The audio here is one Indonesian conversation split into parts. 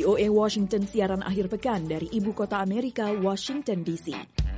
VOA Washington siaran akhir pekan dari Ibu Kota Amerika, Washington DC.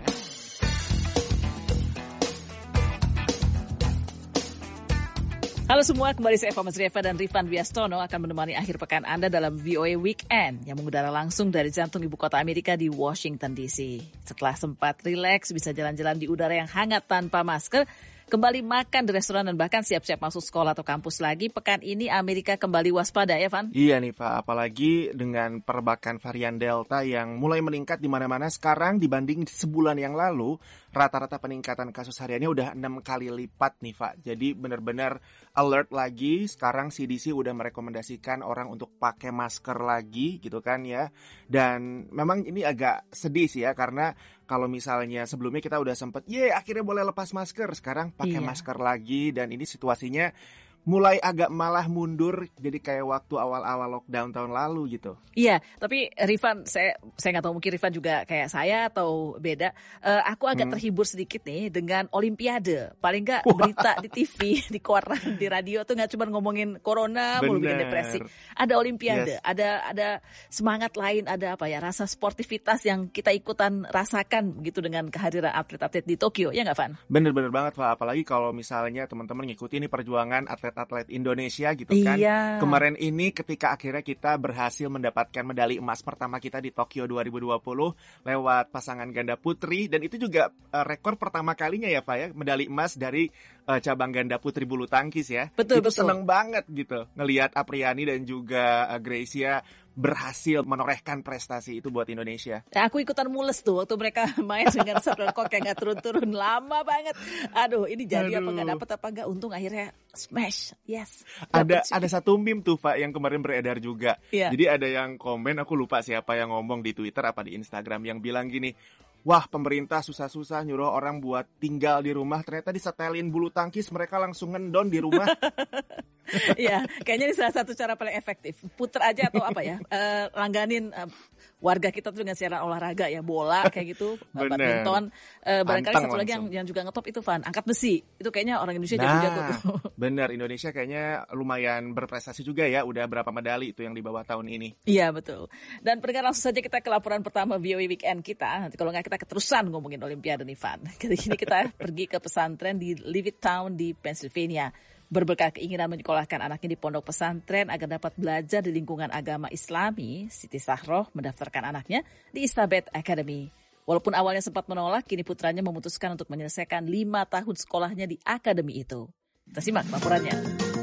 Halo semua, kembali saya Eva Masrieva dan Rifan Biastono akan menemani akhir pekan Anda dalam VOA Weekend yang mengudara langsung dari jantung Ibu Kota Amerika di Washington DC. Setelah sempat rileks, bisa jalan-jalan di udara yang hangat tanpa masker, kembali makan di restoran dan bahkan siap-siap masuk sekolah atau kampus lagi, pekan ini Amerika kembali waspada ya, Van? Iya nih, Pak. Apalagi dengan perbakan varian Delta yang mulai meningkat di mana-mana sekarang dibanding sebulan yang lalu, rata-rata peningkatan kasus hariannya udah 6 kali lipat nih, Pak. Jadi benar-benar alert lagi. Sekarang CDC udah merekomendasikan orang untuk pakai masker lagi gitu kan ya. Dan memang ini agak sedih sih ya, karena kalau misalnya sebelumnya kita udah sempet, akhirnya boleh lepas masker. Sekarang pakai masker lagi dan ini situasinya mulai agak malah mundur jadi kayak waktu awal-awal lockdown tahun lalu gitu. Iya, tapi Rifan, saya nggak tahu mungkin Rifan juga kayak saya atau beda. Aku agak terhibur sedikit nih dengan Olimpiade. Paling nggak berita di TV, di koran, di radio tuh nggak cuma ngomongin corona, mulu bikin depresi. Ada Olimpiade, ada semangat lain, ada apa ya, rasa sportivitas yang kita ikutan rasakan gitu dengan kehadiran atlet-atlet di Tokyo, ya nggak Van? Bener-bener banget Pak, apalagi kalau misalnya teman-teman ngikuti ini perjuangan atlet Indonesia gitu kan. Iya. Kemarin ini ketika akhirnya kita berhasil mendapatkan medali emas pertama kita di Tokyo 2020 lewat pasangan ganda putri, dan itu juga rekor pertama kalinya ya Pak ya, medali emas dari cabang ganda putri bulu tangkis ya. Betul. Seneng banget gitu ngelihat Apriani dan juga Gracia berhasil menorehkan prestasi itu buat Indonesia. Ya, aku ikutan mules tuh waktu mereka main dengan shot kok kayak nggak turun-turun, lama banget. Aduh, ini jadi apa nggak dapet apa nggak? Untung akhirnya smash, yes. Ada satu meme tuh Pak yang kemarin beredar juga. Yeah. Jadi ada yang komen, aku lupa siapa yang ngomong di Twitter apa di Instagram, yang bilang gini, wah pemerintah susah-susah nyuruh orang buat tinggal di rumah, ternyata disetelin bulu tangkis mereka langsung ngendon di rumah. Iya, kayaknya ini salah satu cara paling efektif. Puter aja atau apa ya, langganin warga kita tuh dengan siaran olahraga ya, bola kayak gitu, badminton. Barangkali satu lagi yang juga ngetop itu Van, angkat besi. Itu kayaknya orang Indonesia jago-jago tuh. Bener, Indonesia kayaknya lumayan berprestasi juga ya, udah berapa medali itu yang dibawa tahun ini. Iya betul. Dan pendengar, langsung saja kita ke laporan pertama VOA Weekend kita. Nanti kalau nggak kita keterusan ngomongin Olimpiade nih Van. Kali ini kita pergi ke pesantren di Levittown di Pennsylvania. Berbekal keinginan menyekolahkan anaknya di pondok pesantren agar dapat belajar di lingkungan agama Islami, Siti Sahroh mendaftarkan anaknya di Isabet Academy. Walaupun awalnya sempat menolak, kini putranya memutuskan untuk menyelesaikan 5 tahun sekolahnya di akademi itu. Kita simak laporannya.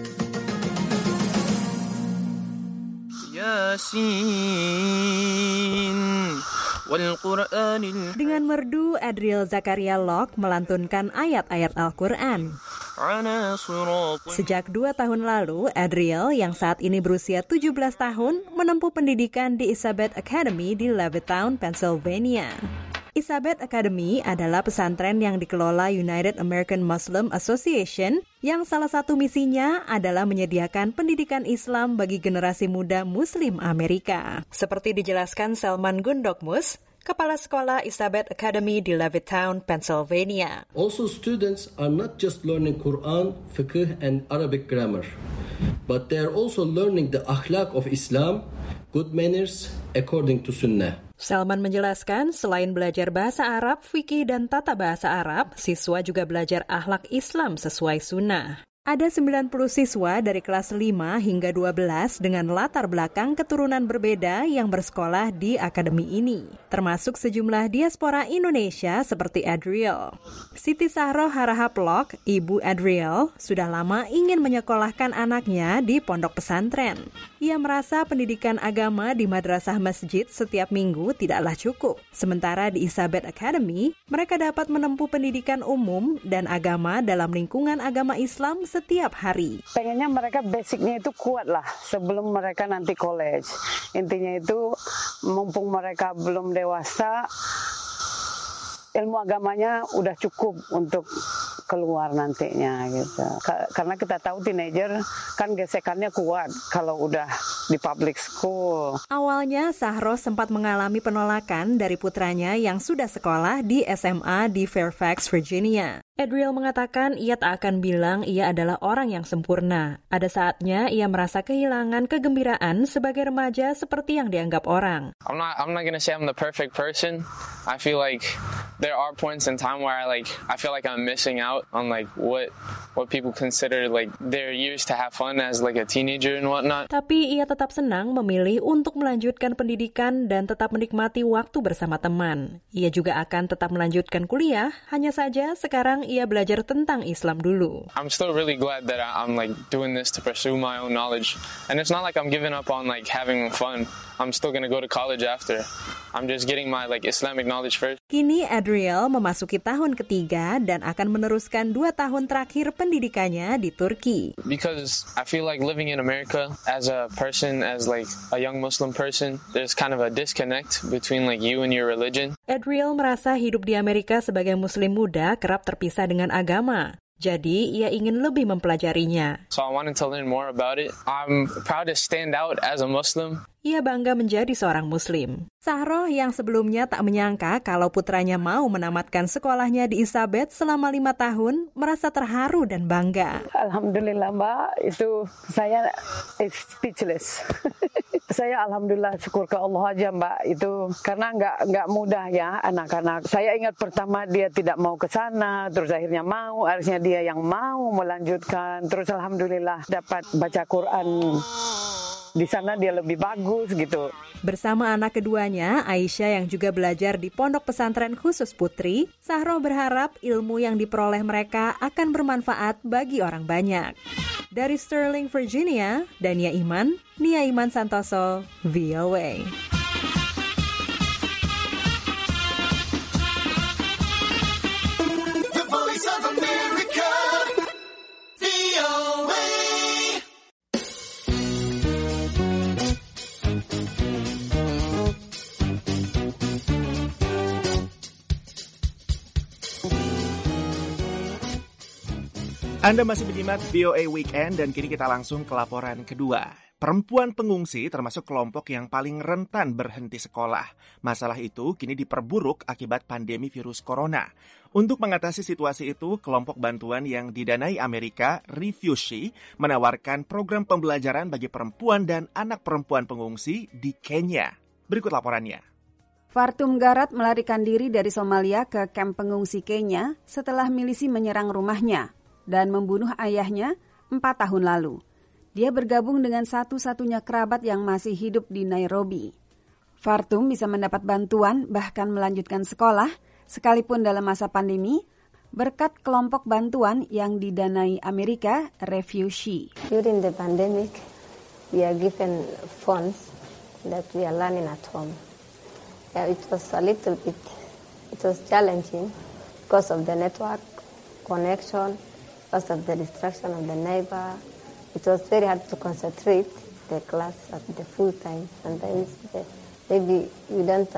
Dengan merdu, Adriel Zakaria Locke melantunkan ayat-ayat Al-Quran. Sejak 2 tahun lalu, Adriel yang saat ini berusia 17 tahun menempuh pendidikan di Isabet Academy di Levittown, Pennsylvania. Isabet Academy adalah pesantren yang dikelola United American Muslim Association yang salah satu misinya adalah menyediakan pendidikan Islam bagi generasi muda Muslim Amerika. Seperti dijelaskan Selman Gundokmus, Kepala Sekolah Isabet Academy di Levittown, Pennsylvania. Also, students are not just learning Quran, fiqh, and Arabic grammar, but they are also learning the akhlaq of Islam, good manners according to Sunnah. Salman menjelaskan, selain belajar bahasa Arab, fikih, dan tata bahasa Arab, siswa juga belajar akhlak Islam sesuai sunnah. Ada 90 siswa dari kelas 5 hingga 12 dengan latar belakang keturunan berbeda yang bersekolah di akademi ini, termasuk sejumlah diaspora Indonesia seperti Adriel. Siti Sahroh Harahap Locke, ibu Adriel, sudah lama ingin menyekolahkan anaknya di pondok pesantren. Ia merasa pendidikan agama di madrasah masjid setiap minggu tidaklah cukup. Sementara di Isabet Academy, mereka dapat menempuh pendidikan umum dan agama dalam lingkungan agama Islam setiap hari. Pengennya mereka basicnya itu kuat lah sebelum mereka nanti college. Intinya itu mumpung mereka belum dewasa, ilmu agamanya udah cukup untuk keluar nantinya gitu. Karena kita tahu teenager kan gesekannya kuat kalau udah di public school. Awalnya Sahroh sempat mengalami penolakan dari putranya yang sudah sekolah di SMA di Fairfax, Virginia. Adriel mengatakan ia tak akan bilang ia adalah orang yang sempurna. Ada saatnya ia merasa kehilangan kegembiraan sebagai remaja seperti yang dianggap orang. I'm not gonna say I'm the perfect person. I feel like there are points in time where I feel like I'm missing out on like what people consider like their years to have fun as like a teenager and whatnot. Tapi ia tetap senang memilih untuk melanjutkan pendidikan dan tetap menikmati waktu bersama teman. Ia juga akan tetap melanjutkan kuliah, hanya saja sekarang ia belajar tentang Islam dulu. I'm still really glad that I'm like doing this to pursue my own knowledge. And it's not like I'm giving up on like having fun. I'm still gonna go to college after. I'm just getting my like Islamic knowledge first. Kini Adriel memasuki tahun ketiga dan akan meneruskan 2 tahun terakhir pendidikannya di Turki. Because I feel like living in America as a person, as like a young Muslim person, there's kind of a disconnect between like you and your religion. Adriel merasa hidup di Amerika sebagai muslim muda kerap terpisah dengan agama. Jadi, ia ingin lebih mempelajarinya. So I wanted to learn more about it. I'm proud to stand out as a Muslim. Ia bangga menjadi seorang muslim. Sahroh yang sebelumnya tak menyangka kalau putranya mau menamatkan sekolahnya di Isabet selama 5 tahun, merasa terharu dan bangga. Alhamdulillah Mbak, itu saya speechless. Saya alhamdulillah syukur ke Allah aja Mbak, itu karena nggak mudah ya anak-anak. Saya ingat pertama dia tidak mau ke sana, terus akhirnya mau, harusnya dia yang mau melanjutkan, terus alhamdulillah dapat baca Quran. Di sana dia lebih bagus gitu. Bersama anak keduanya, Aisyah yang juga belajar di pondok pesantren khusus putri, Sahroh berharap ilmu yang diperoleh mereka akan bermanfaat bagi orang banyak. Dari Sterling, Virginia, Dania Iman, Nia Iman Santoso, VOA. The Voice of America, VOA. Anda masih menyimak VOA Weekend dan kini kita langsung ke laporan kedua. Perempuan pengungsi termasuk kelompok yang paling rentan berhenti sekolah. Masalah itu kini diperburuk akibat pandemi virus corona. Untuk mengatasi situasi itu, kelompok bantuan yang didanai Amerika, Refugee, menawarkan program pembelajaran bagi perempuan dan anak perempuan pengungsi di Kenya. Berikut laporannya. Fartum Garat melarikan diri dari Somalia ke kamp pengungsi Kenya setelah milisi menyerang rumahnya dan membunuh ayahnya 4 tahun lalu. Dia bergabung dengan satu-satunya kerabat yang masih hidup di Nairobi. Fartum bisa mendapat bantuan bahkan melanjutkan sekolah sekalipun dalam masa pandemi berkat kelompok bantuan yang didanai Amerika, Refugee. During the pandemic, we are given funds that we are learning at home. It was a little bit, it was challenging because of the network connection, because of the distraction of the neighbor. It was very hard to concentrate the class at the full time. Sometimes maybe we don't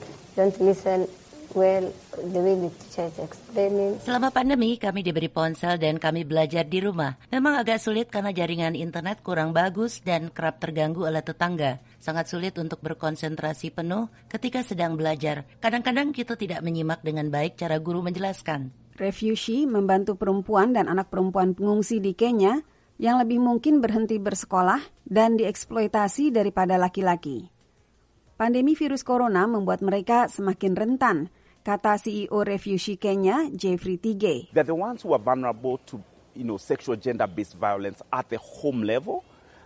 listen well the way the teacher is explaining. Selama pandemi, kami diberi ponsel dan kami belajar di rumah. Memang agak sulit karena jaringan internet kurang bagus dan kerap terganggu oleh tetangga. Sangat sulit untuk berkonsentrasi penuh ketika sedang belajar. Kadang-kadang kita tidak menyimak dengan baik cara guru menjelaskan. Refugee membantu perempuan dan anak perempuan pengungsi di Kenya yang lebih mungkin berhenti bersekolah dan dieksploitasi daripada laki-laki. Pandemi virus corona membuat mereka semakin rentan, kata CEO Refugee Kenya, Jeffrey Tige. They're the ones who are vulnerable to, sexual gender-based violence at the home level.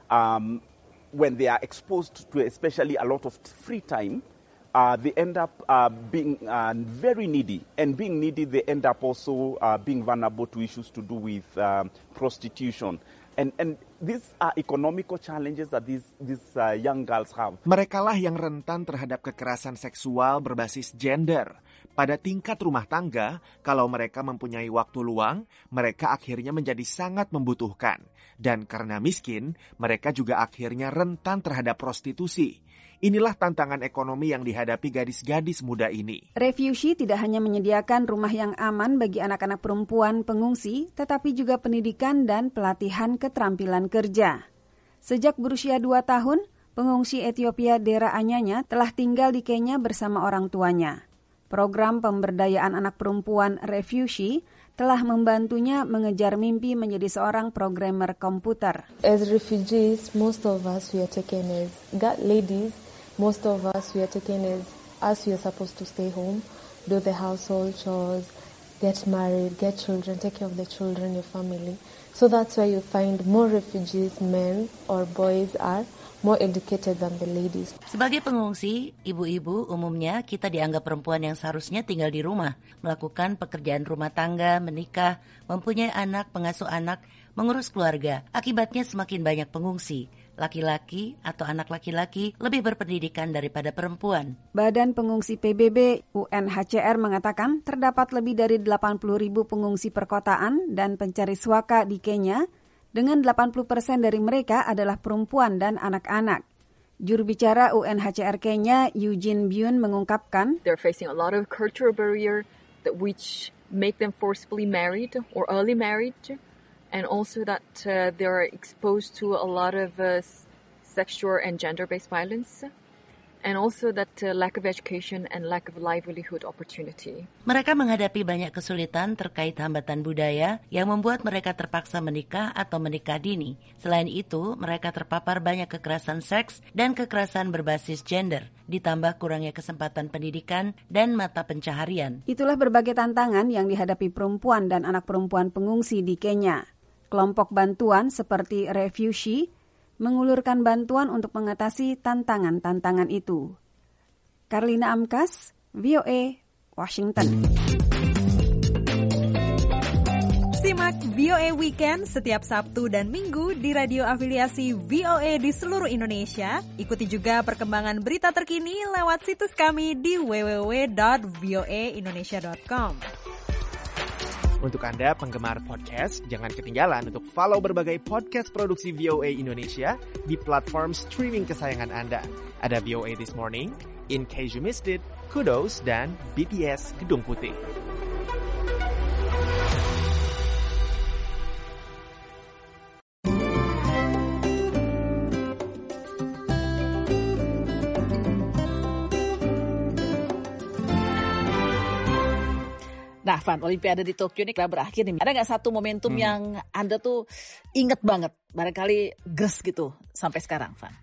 When they are exposed to especially a lot of free time, they end up being very needy. And being needy, they end up also being vulnerable to issues to do with prostitution. And these are economical challenges that these young girls have. Merekalah yang rentan terhadap kekerasan seksual berbasis gender. Pada tingkat rumah tangga, kalau mereka mempunyai waktu luang, mereka akhirnya menjadi sangat membutuhkan. Dan karena miskin, mereka juga akhirnya rentan terhadap prostitusi. Inilah tantangan ekonomi yang dihadapi gadis-gadis muda ini. Refugee tidak hanya menyediakan rumah yang aman bagi anak-anak perempuan pengungsi, tetapi juga pendidikan dan pelatihan keterampilan kerja. Sejak berusia 2 tahun, pengungsi Ethiopia Dera Anyanya telah tinggal di Kenya bersama orang tuanya. Program pemberdayaan anak perempuan Refugee telah membantunya mengejar mimpi menjadi seorang programmer komputer. As refugees, most of us we are taken as ladies. Most of us we are taken as we are supposed to stay home, do the household chores, get married, get children, take care of the children, your family. So that's why you find more refugees, men or boys are more educated than the ladies. Sebagai pengungsi, ibu-ibu umumnya kita dianggap perempuan yang seharusnya tinggal di rumah, melakukan pekerjaan rumah tangga, menikah, mempunyai anak, pengasuh anak, mengurus keluarga. Akibatnya semakin banyak pengungsi. Laki-laki atau anak laki-laki lebih berpendidikan daripada perempuan. Badan Pengungsi PBB UNHCR mengatakan terdapat lebih dari 80.000 pengungsi perkotaan dan pencari suaka di Kenya, dengan 80% dari mereka adalah perempuan dan anak-anak. Juru bicara UNHCR Kenya, Eugene Byun, mengungkapkan, they're facing a lot of cultural barrier that which make them forcibly married or early married. And also that they are exposed to a lot of sexual and gender-based violence. And also that lack of education and lack of livelihood opportunity. Mereka menghadapi banyak kesulitan terkait hambatan budaya yang membuat mereka terpaksa menikah atau menikah dini. Selain itu, mereka terpapar banyak kekerasan seks dan kekerasan berbasis gender, ditambah kurangnya kesempatan pendidikan dan mata pencaharian. Itulah berbagai tantangan yang dihadapi perempuan dan anak perempuan pengungsi di Kenya. Kelompok bantuan seperti Refugee mengulurkan bantuan untuk mengatasi tantangan-tantangan itu. Karlina Amkas, VOA, Washington. Simak VOA Weekend setiap Sabtu dan Minggu di radio afiliasi VOA di seluruh Indonesia. Ikuti juga perkembangan berita terkini lewat situs kami di www.voaindonesia.com. Untuk Anda penggemar podcast, jangan ketinggalan untuk follow berbagai podcast produksi VOA Indonesia di platform streaming kesayangan Anda. Ada VOA This Morning, In Case You Missed It, Kudos, dan BTS Gedung Putih. Nah, Van, Olimpiade di Tokyo ini udah berakhir nih. Ada nggak satu momentum yang Anda tuh inget banget, barangkali gres gitu sampai sekarang, Van?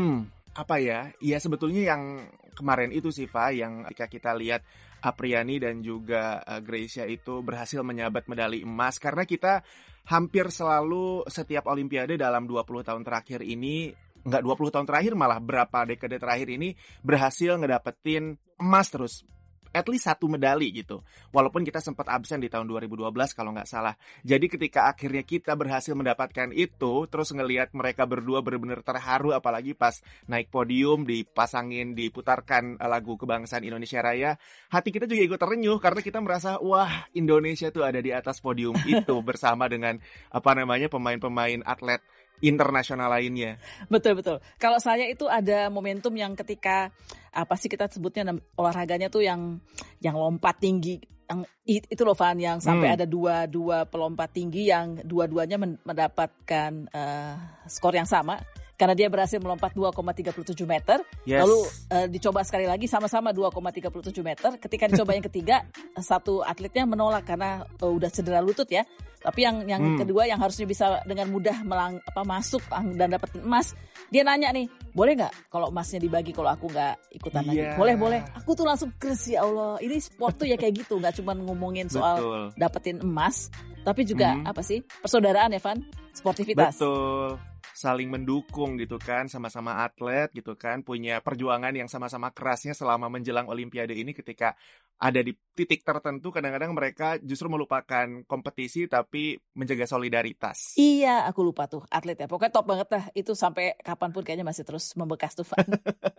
Apa ya? Ya sebetulnya yang kemarin itu sih, Pak, yang ketika kita lihat Apriani dan juga Greysia itu berhasil menyabat medali emas. Karena kita hampir selalu setiap Olimpiade dalam 20 tahun terakhir ini, nggak 20 tahun terakhir, malah berapa dekade terakhir ini berhasil ngedapetin emas terus. At least satu medali gitu. Walaupun kita sempat absen di tahun 2012 kalau nggak salah. Jadi ketika akhirnya kita berhasil mendapatkan itu, terus ngelihat mereka berdua benar-benar terharu, apalagi pas naik podium, diputarkan lagu kebangsaan Indonesia Raya, hati kita juga ikut terenyuh karena kita merasa, wah, Indonesia tuh ada di atas podium itu bersama dengan pemain-pemain atlet internasional lainnya. Betul. Kalau saya itu ada momentum yang ketika kita sebutnya olahraganya tuh yang lompat tinggi, yang itu loh, Van, yang sampai ada dua pelompat tinggi yang dua-duanya mendapatkan skor yang sama. Karena dia berhasil melompat 2,37 meter, lalu dicoba sekali lagi sama-sama 2,37 meter. Ketika dicoba yang ketiga, satu atletnya menolak karena udah cedera lutut ya. Tapi yang kedua yang harusnya bisa dengan mudah masuk dan dapat emas, dia nanya nih, boleh nggak kalau emasnya dibagi kalau aku nggak ikutan lagi? Boleh. Aku tuh langsung kres, ya Allah. Ini sport tuh ya kayak gitu, nggak cuma ngomongin soal dapetin emas, tapi juga persaudaraan ya, Van, sportivitas. Betul. Saling mendukung gitu kan, sama-sama atlet gitu kan, punya perjuangan yang sama-sama kerasnya selama menjelang Olimpiade ini. Ketika ada di titik tertentu, kadang-kadang mereka justru melupakan kompetisi tapi menjaga solidaritas. Iya, aku lupa tuh atletnya. Pokoknya top banget lah. Itu sampai kapanpun kayaknya masih terus membekas tuh, Van.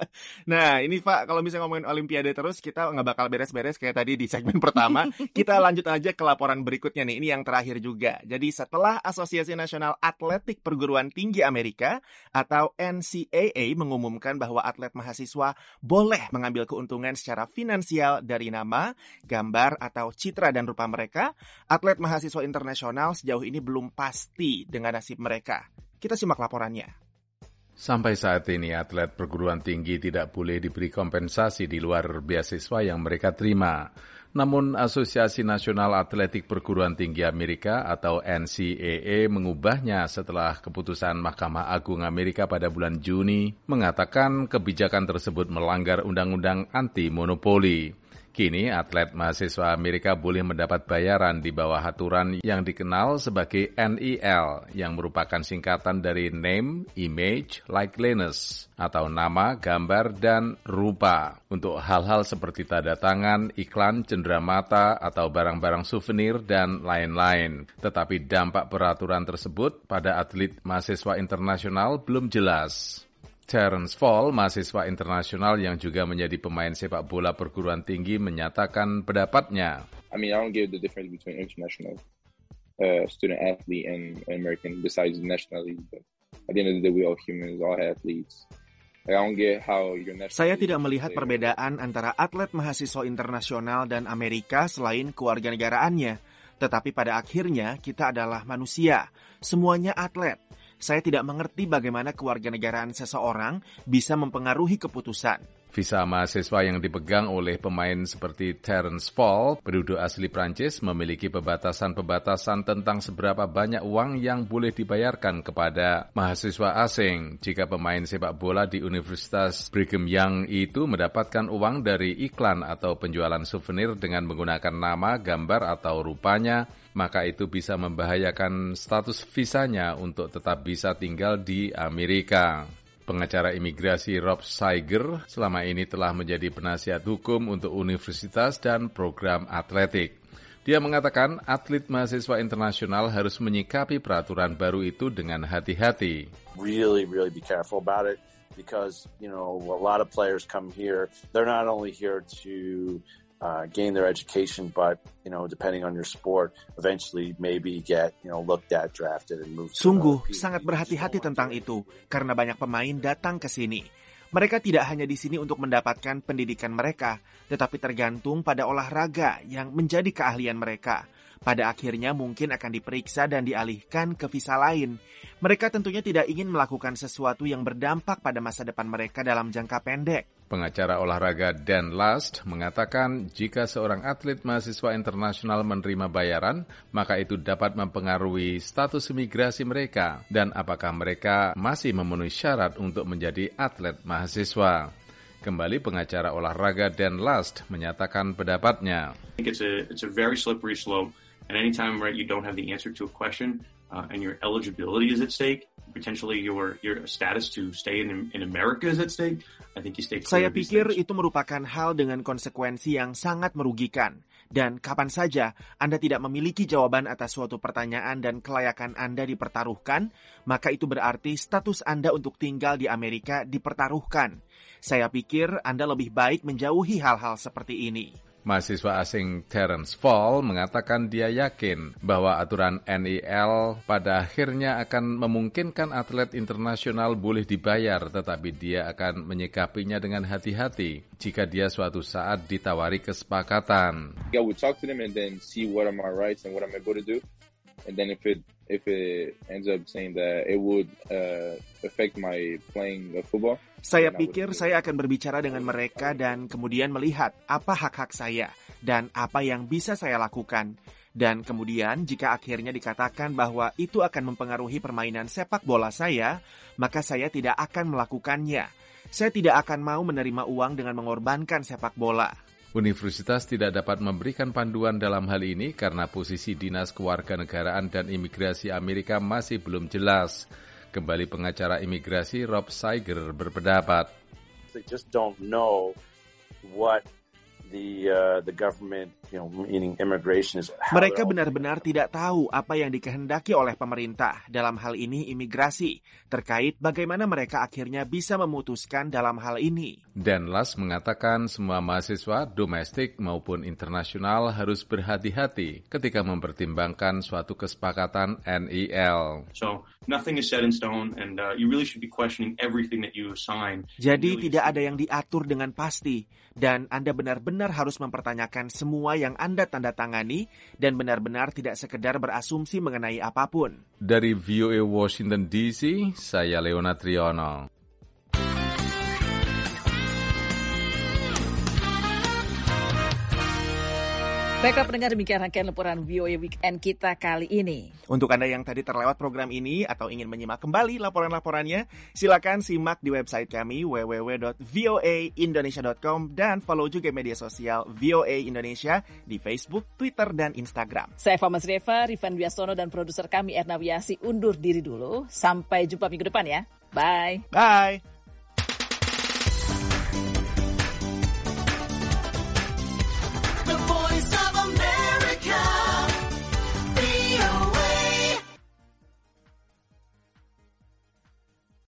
Nah, ini Pak, kalau misalnya ngomongin Olimpiade terus, kita nggak bakal beres-beres kayak tadi di segmen pertama. Kita lanjut aja ke laporan berikutnya nih. Ini yang terakhir juga. Jadi setelah Asosiasi Nasional Atletik Perguruan Tinggi Amerika atau NCAA mengumumkan bahwa atlet mahasiswa boleh mengambil keuntungan secara finansial dari nama, gambar, atau citra dan rupa mereka, atlet mahasiswa internasional sejauh ini belum pasti dengan nasib mereka. Kita simak laporannya. Sampai saat ini, atlet perguruan tinggi tidak boleh diberi kompensasi di luar beasiswa yang mereka terima. Namun, Asosiasi Nasional Atletik Perguruan Tinggi Amerika atau NCAA mengubahnya setelah keputusan Mahkamah Agung Amerika pada bulan Juni mengatakan kebijakan tersebut melanggar undang-undang anti-monopoli. Kini, atlet mahasiswa Amerika boleh mendapat bayaran di bawah aturan yang dikenal sebagai NIL, yang merupakan singkatan dari Name, Image, Likeliness, atau nama, gambar, dan rupa, untuk hal-hal seperti tanda tangan, iklan, cenderamata, atau barang-barang souvenir, dan lain-lain. Tetapi dampak peraturan tersebut pada atlet mahasiswa internasional belum jelas. Terence Fall, mahasiswa internasional yang juga menjadi pemain sepak bola perguruan tinggi, menyatakan pendapatnya. I don't get the difference between international student athlete and American besides nationally. But at the end of the day, we all humans, all athletes. I don't get how your national. Saya tidak melihat perbedaan antara atlet mahasiswa internasional dan Amerika selain kewarganegaraannya. Tetapi pada akhirnya kita adalah manusia, semuanya atlet. Saya tidak mengerti bagaimana kewarganegaraan seseorang bisa mempengaruhi keputusan. Visa mahasiswa yang dipegang oleh pemain seperti Terence Fall, penduduk asli Prancis, memiliki pembatasan-pembatasan tentang seberapa banyak uang yang boleh dibayarkan kepada mahasiswa asing. Jika pemain sepak bola di Universitas Brigham Young itu mendapatkan uang dari iklan atau penjualan souvenir dengan menggunakan nama, gambar, atau rupanya, maka itu bisa membahayakan status visanya untuk tetap bisa tinggal di Amerika. Pengacara imigrasi Rob Steiger selama ini telah menjadi penasihat hukum untuk universitas dan program atletik. Dia mengatakan atlet mahasiswa internasional harus menyikapi peraturan baru itu dengan hati-hati. Really be careful about it because, a lot of players come here. They're not only here to gain their education, but depending on your sport, eventually maybe get looked at, drafted, and moved. Sungguh sangat berhati-hati tentang itu karena banyak pemain datang ke sini. Mereka tidak hanya di sini untuk mendapatkan pendidikan mereka, tetapi tergantung pada olahraga yang menjadi keahlian mereka. Pada akhirnya mungkin akan diperiksa dan dialihkan ke visa lain. Mereka tentunya tidak ingin melakukan sesuatu yang berdampak pada masa depan mereka dalam jangka pendek. Pengacara olahraga Dan Last mengatakan jika seorang atlet mahasiswa internasional menerima bayaran, maka itu dapat mempengaruhi status imigrasi mereka dan apakah mereka masih memenuhi syarat untuk menjadi atlet mahasiswa. Kembali pengacara olahraga Dan Last menyatakan pendapatnya. I think it's a very slippery slope, and anytime you don't have the answer to a question and your eligibility is at stake, potentially your status to stay in America is at stake. I think you stay clear. Saya pikir itu merupakan hal dengan konsekuensi yang sangat merugikan. Dan kapan saja Anda tidak memiliki jawaban atas suatu pertanyaan dan kelayakan Anda dipertaruhkan, maka itu berarti status Anda untuk tinggal di Amerika dipertaruhkan. Saya pikir Anda lebih baik menjauhi hal-hal seperti ini. Mahasiswa asing Terence Fall mengatakan dia yakin bahwa aturan NIL pada akhirnya akan memungkinkan atlet internasional boleh dibayar, tetapi dia akan menyikapinya dengan hati-hati jika dia suatu saat ditawari kesepakatan. I would talk to them and then see what are my rights and what I'm able to do. And then if it ends up saying that it would affect my playing football. Saya pikir saya akan berbicara dengan mereka dan kemudian melihat apa hak-hak saya dan apa yang bisa saya lakukan. Dan kemudian jika akhirnya dikatakan bahwa itu akan mempengaruhi permainan sepak bola saya, maka saya tidak akan melakukannya. Saya tidak akan mau menerima uang dengan mengorbankan sepak bola. Universitas tidak dapat memberikan panduan dalam hal ini karena posisi Dinas Kewarganegaraan dan Imigrasi Amerika masih belum jelas. Kembali pengacara imigrasi Rob Steiger berpendapat. They just don't know what the government, meaning immigration is. Mereka benar-benar tidak tahu apa yang dikehendaki oleh pemerintah, dalam hal ini imigrasi, terkait bagaimana mereka akhirnya bisa memutuskan dalam hal ini. Dan Las mengatakan semua mahasiswa domestik maupun internasional harus berhati-hati ketika mempertimbangkan suatu kesepakatan NIL. So nothing is set in stone, and you really should be questioning everything that you sign. Jadi tidak ada yang diatur dengan pasti, dan Anda benar-benar benar-benar harus mempertanyakan semua yang Anda tanda tangani dan benar-benar tidak sekedar berasumsi mengenai apapun. Dari VOA Washington DC, saya Leona Triono. Baiklah pendengar, demikian rangkaian laporan VOA Weekend kita kali ini. Untuk Anda yang tadi terlewat program ini atau ingin menyimak kembali laporan-laporannya, silakan simak di website kami www.voaindonesia.com dan follow juga media sosial VOA Indonesia di Facebook, Twitter, dan Instagram. Saya Fama Sreva, Rifan Biasono, dan produser kami Erna Wiasi undur diri dulu. Sampai jumpa minggu depan ya. Bye. Bye.